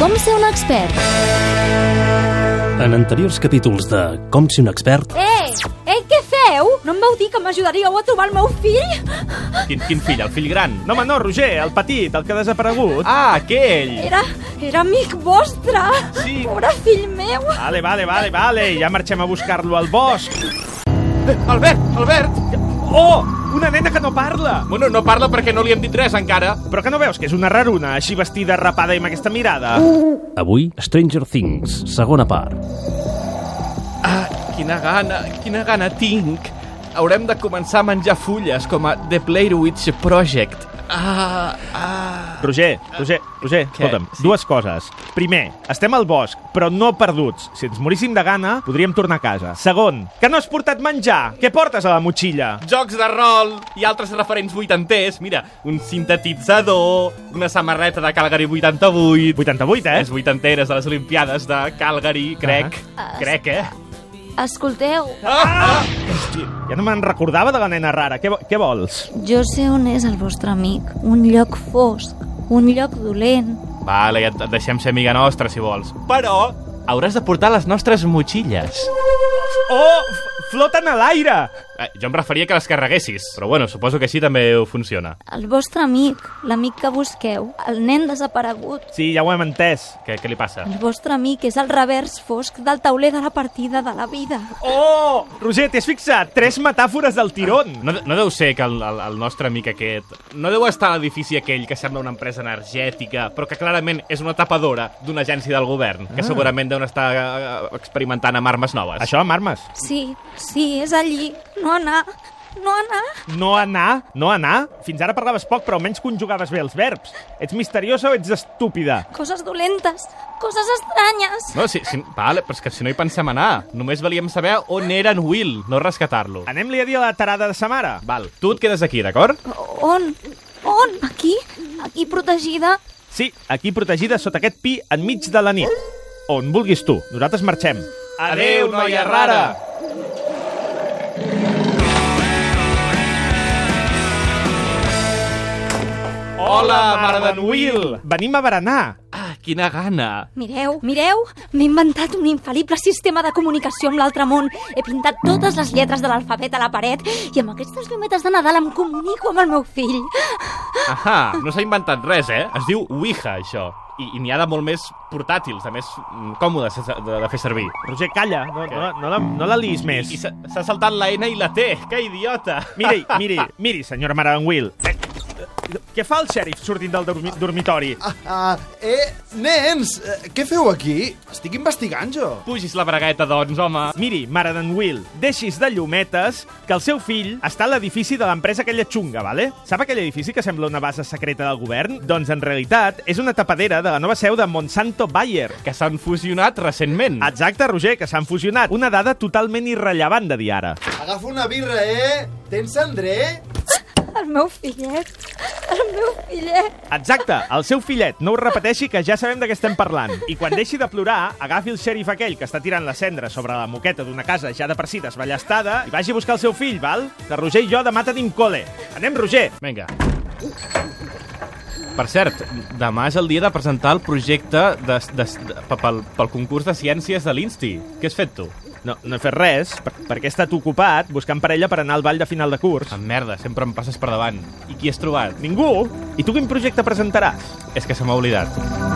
Com ser un expert. En anteriors capítols de Com ser un expert... Ei, què feu? No em vau dir que m'ajudaríeu a trobar el meu fill? Quin fill? El fill gran? No, home, no, Roger, el petit, el que ha desaparegut. Ah, aquell! Era amic vostre. Sí. Pobre fill meu. Vale, ja marxem a buscar-lo al bosc. Albert! Oh, una nena que no parla! Bueno, no parla perquè no li hem dit res encara. Però que no veus que és una raruna, així vestida, rapada i amb aquesta mirada? Avui, Stranger Things, segona part. Ah, quina gana tinc. Haurem de començar a menjar fulles com a The Blair Witch Project. Roger, escolta'm, Sí. dues coses. Primer, estem al bosc, però no perduts. Si ens moríssim de gana, podríem tornar a casa. Segon, que no has portat menjar. Què portes a la motxilla? Jocs de rol i altres referents vuitanters. Mira, un sintetitzador, una samarreta de Calgary 88... 88, eh? Les vuitanteres de les Olimpiades de Calgary, crec. Crec, eh? Escolteu, Hosti, ja no me'n recordava de la nena rara. Què vols? jo sé on és el vostre amic. Un lloc fosc, un lloc dolent. Vale, ja et deixem ser amiga nostra, si vols. Però hauràs de portar les nostres motxilles. Oh, floten a l'aire! Jo em referia que les carreguessis, però bueno, suposo que així també funciona. El vostre amic, l'amic que busqueu, el nen desaparegut. Sí, ja ho hem entès. Què li passa? El vostre amic és el revers fosc del tauler de la partida de la vida. Oh! Roger, t'has fixat? 3 metàfores del tirón. No deu ser que el nostre amic aquest... No deu estar a l'edifici aquell que sembla una empresa energètica, però que clarament és una tapadora d'una agència del govern, que segurament deuen estar experimentant amb armes noves. Això amb armes. Sí, és allí. No anar. No anar? Fins ara parlaves poc, però almenys conjugaves bé els verbs. Ets misteriosa o ets estúpida? Coses dolentes, coses estranyes. No, vale, però és que si no hi pensem anar. Només volíem saber on era en Will, no rescatar-lo. Anem-li a dir a la tarada de sa mare. Val, tu et quedes aquí, d'acord? On? Aquí? Aquí protegida? Sí, aquí protegida sota aquest pi enmig de la nit. On vulguis tu. Nosaltres marxem. Adéu, noia rara! Hola, mare d'en Will! Venim a berenar. Ah, quina gana! Mireu, m'he inventat un infal·lible sistema de comunicació amb l'altre món. He pintat totes les lletres de l'alfabet a la paret i amb aquestes llumetes de Nadal em comunico amb el meu fill. Ahà, no s'ha inventat res, eh? Es diu Ouija, això. I n'hi ha de molt més portàtils, de més còmodes de fer servir. Roger, calla. No la liis més. I s'ha saltat la N i la T. Que idiota! Miri, senyora mare d'en Will. Què fa el xèrif sortint del dormitori? Nens, què feu aquí? Estic investigant jo. Pugis la bragueta, doncs, home. Miri, mare d'en Will, deixis de llumetes, que el seu fill està a l'edifici de l'empresa aquella xunga, vale? Sap aquell edifici que sembla una base secreta del govern? Doncs en realitat és una tapadera de la nova seu de Monsanto Bayer. Que s'han fusionat recentment. Exacte, Roger, que s'han fusionat. Una dada totalment irrellevant de dir ara. Agafa una birra, Tens André? El meu fillet. Exacte, el seu fillet. No ho repeteixi, que ja sabem de què estem parlant. I quan deixi de plorar, agafi el xèrif aquell que està tirant la cendra sobre la moqueta d'una casa ja de per si desballestada i vagi a buscar el seu fill, val? Que Roger i jo demà tenim cole. Anem, Roger! Vinga. Per cert, demà és el dia de presentar el projecte pel concurs de ciències de l'Insti. Què has fet tu? No he fet res, perquè he estat ocupat buscant parella per anar al ball de final de curs. En merda, sempre em passes per davant. I qui has trobat? Ningú? I tu quin projecte presentaràs? És que se m'ha oblidat.